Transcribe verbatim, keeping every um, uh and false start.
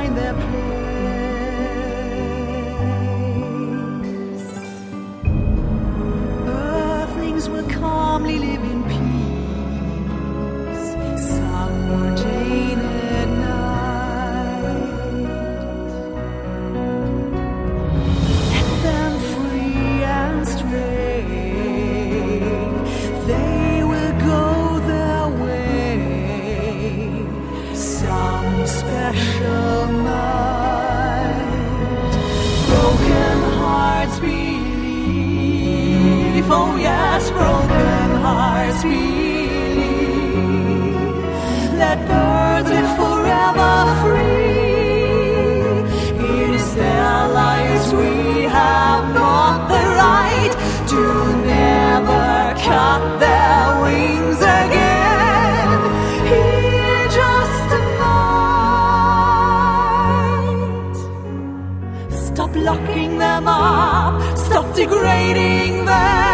find their place. Earthlings will calmly live in peace, sun ordained night. Let them free and stray, they will go their way. Some special night, broken hearts believe. Oh yes, broken hearts believe. Let birds live forever free. It is their lives, we have not the right to never cut their wings again. Here just a night. Stop locking them up, stop degrading them.